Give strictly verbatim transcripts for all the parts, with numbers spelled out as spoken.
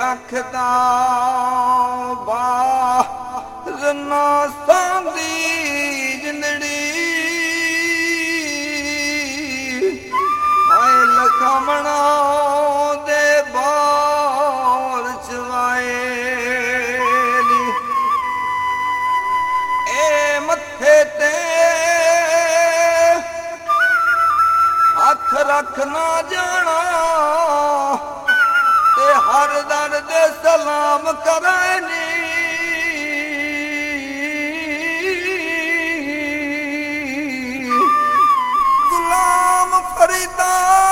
रखदा बार ना सांदी जिंदड़ी आए लखमणा दे बार चवाए ए मथे ते हथ रखना जाना ते हर दर दे सलाम करनी गुलाम फरीदा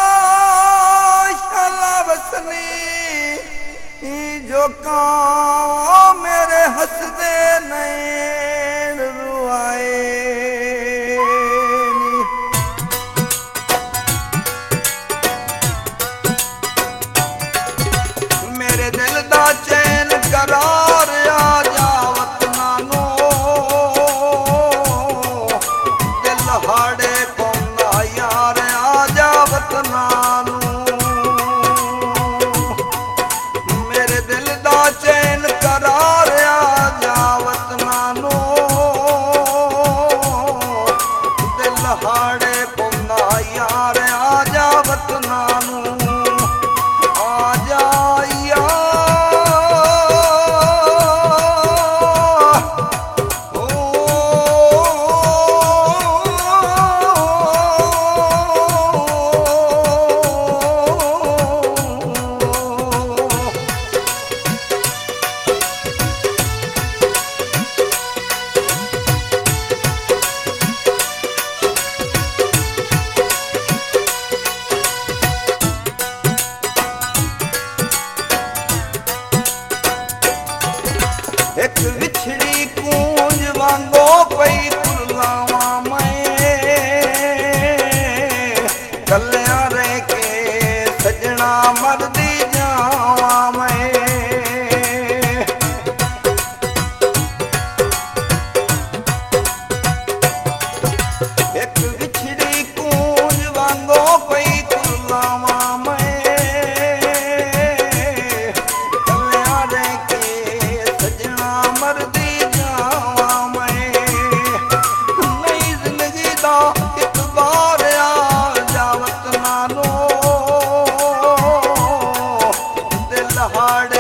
शाला वसनी जो का मेरे हसदे नैन रुआए चैन करार आ जावत नानो दिल हाड़े पौंदा यार आ जावत नानो मेरे दिल दा चैन करार आ जावत नानो दिल हाड़े पौंदा यार आ जावत नानो आ जा एक विछड़ी कूंज वांगो पई तुरलावा मैं कल्या रे के सजना मरदी जावा मैं एक विछड़ी कूंज वांगो पई तुरलावा मैं कल्या रे के मरदी जावा मैं नई जिंदगी दा एक बार आ जावत नानो दिल हाड़